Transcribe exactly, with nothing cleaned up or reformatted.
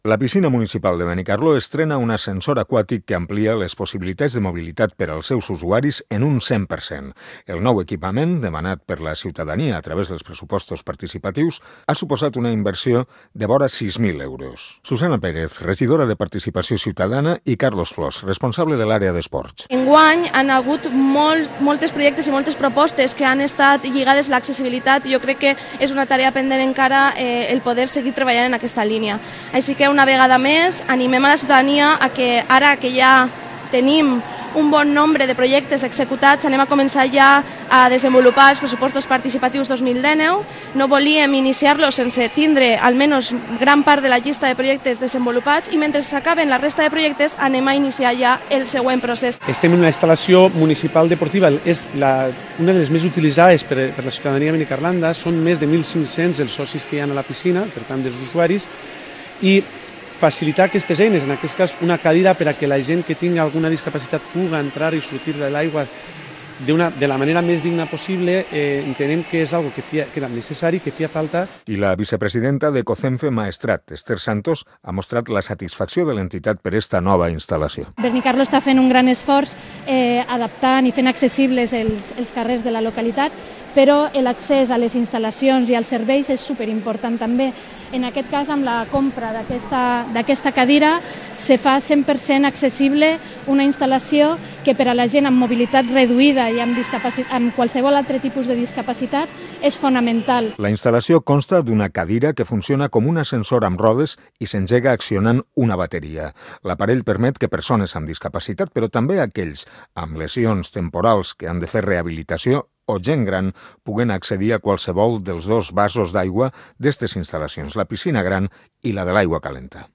La piscina municipal de Benicarló estrena un ascensor aquàtic que amplia les possibilitats de mobilitat per als seus usuaris en un cent per cent. El nou equipament, demanat per la ciutadania a través dels pressupostos participatius, ha suposat una inversió de vora sis mil euros. Susana Pérez, regidora de Participació Ciutadana, i Carlos Flors, responsable de l'àrea d'esports. Enguany han hagut molt, moltes projectes i moltes propostes que han estat lligades a l'accessibilitat i jo crec que és una tarea pendent encara eh, el poder seguir treballant en aquesta línia. Així que una vegada més animem a la ciutadania a que ara que ja tenim un bon nombre de projectes executats, anem a començar ja a desenvolupar els pressupostos participatius dos mil dinou. No volíem iniciar-los sense tindre almenys gran part de la llista de projectes desenvolupats i mentre s'acaben la resta de projectes anem a iniciar ja el següent procés. Estem en una instal·lació municipal deportiva, és la, una de les més utilitzades per, per la ciutadania benicarlanda, són més de mil cinc-cents els socis que hi ha a la piscina, per tant dels usuaris, i facilitar aquestes eines, en aquest cas una cadira per a que la gent que tingui alguna discapacitat pugui entrar i sortir de l'aigua de la manera més digna possible, eh, entenem que és algo que, fia, que era necessari, que feia falta. I la vicepresidenta de COCENFE Maestrat, Esther Santos, ha mostrat la satisfacció de l'entitat per esta nova instal·lació. Benicarló està fent un gran esforç eh, adaptant i fent accessibles els, els carrers de la localitat, però l'accés a les instal·lacions i als serveis és superimportant també. En aquest cas, amb la compra d'aquesta cadira, se fa cent per cent accessible una instal·lació que per a la gent amb mobilitat reduïda i amb, amb qualsevol altre tipus de discapacitat és fonamental. La instal·lació consta d'una cadira que funciona com un ascensor amb rodes i s'engega accionant una bateria. L'aparell permet que persones amb discapacitat, però també aquells amb lesions temporals que han de fer rehabilitació o gent gran puguen accedir a qualsevol dels dos vasos d'aigua d'estes instal·lacions, la piscina gran i la de l'aigua calenta.